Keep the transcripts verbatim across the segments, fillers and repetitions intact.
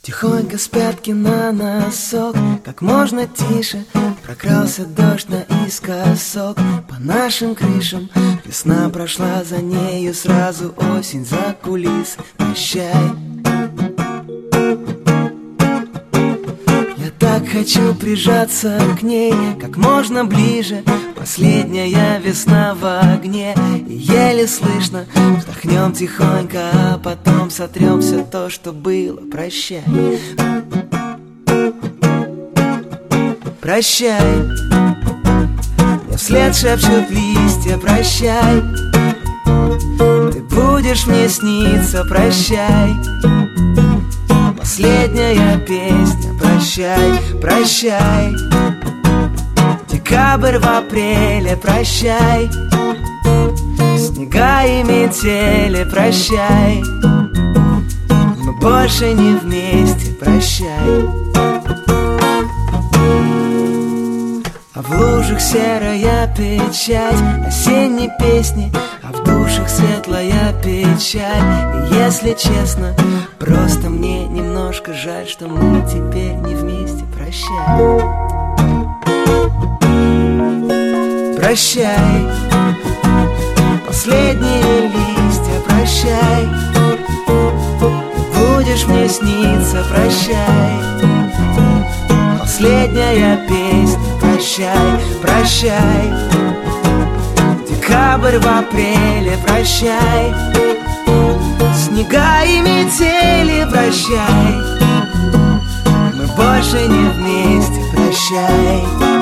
Тихонько с пятки на носок, как можно тише прокрался дождь наискосок. По нашим крышам весна прошла, за нею сразу осень за кулис. Прощай. Я так хочу прижаться к ней как можно ближе. Последняя весна в огне, и еле слышно вздохнем тихонько, а потом сотрем все то, что было. Прощай. Прощай. Мне вслед шепчут листья. Прощай. Ты будешь мне сниться. Прощай. Последняя песня. Прощай, прощай. Декабрь в апреле. Прощай. Снега и метели. Прощай. Мы больше не вместе. Прощай. А в лужах серая печать осенней песни, а в душах светлая печаль. И если честно, просто мне немножко жаль, что мы теперь не вместе. Прощай. Прощай. Последние листья. Прощай. Будешь мне сниться. Прощай. Последняя песня. Прощай, прощай. Декабрь в апреле. Прощай. Снега и метели. Прощай. Мы больше не вместе. Прощай.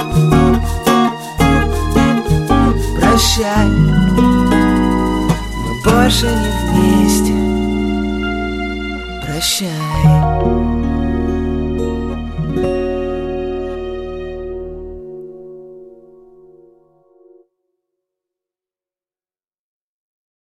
Прощай. Мы больше не вместе. Прощай.